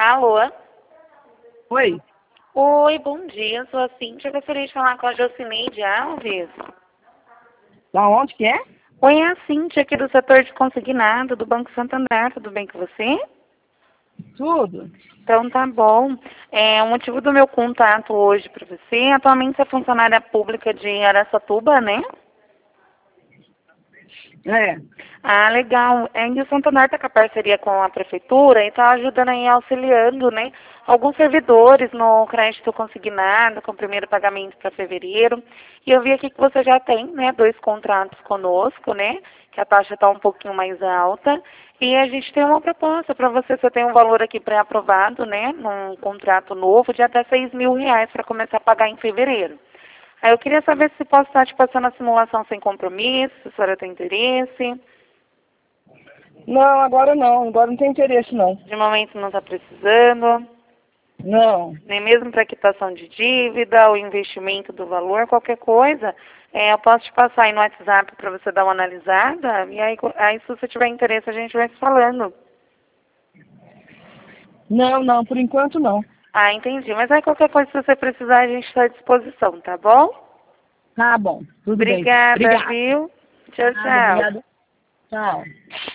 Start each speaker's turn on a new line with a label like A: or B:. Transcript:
A: Alô?
B: Oi,
A: Oi, bom dia. Sou a Cíntia. Gostaria de falar com a Jocineide Alves.
B: da onde que é?
A: Oi, é a Cíntia aqui do setor de consignado do Banco Santander. Tudo bem com você?
B: Tudo.
A: Então tá bom. O motivo do meu contato hoje para você, atualmente você é funcionária pública de Araçatuba, né?
B: É.
A: Ah, legal. E o Santander está com a parceria com a prefeitura e está ajudando aí, auxiliando, né, alguns servidores no crédito consignado, com o primeiro pagamento para fevereiro. E eu vi aqui que você já tem, né, 2 contratos conosco, né, que a taxa está um pouquinho mais alta. E a gente tem uma proposta para você. Você tem um valor aqui pré-aprovado, né, num contrato novo de até R$ 6.000 para começar a pagar em fevereiro. Aí eu queria saber se posso estar te passando a simulação sem compromisso, se a senhora tem interesse.
B: Não, agora não tem interesse não.
A: De momento não está precisando,
B: Não.
A: nem mesmo para quitação de dívida, o investimento do valor, qualquer coisa. Eu posso te passar aí no WhatsApp para você dar uma analisada. E aí, se você tiver interesse, a gente vai se falando.
B: Não, por enquanto não.
A: Ah, entendi. Mas aí qualquer coisa, se você precisar, a gente está à disposição, tá bom?
B: Tá bom, tudo bem então.
A: Obrigada,
B: Obrigado.
A: viu? Tchau,
B: Nada,
A: tchau.
B: obrigada. Tchau.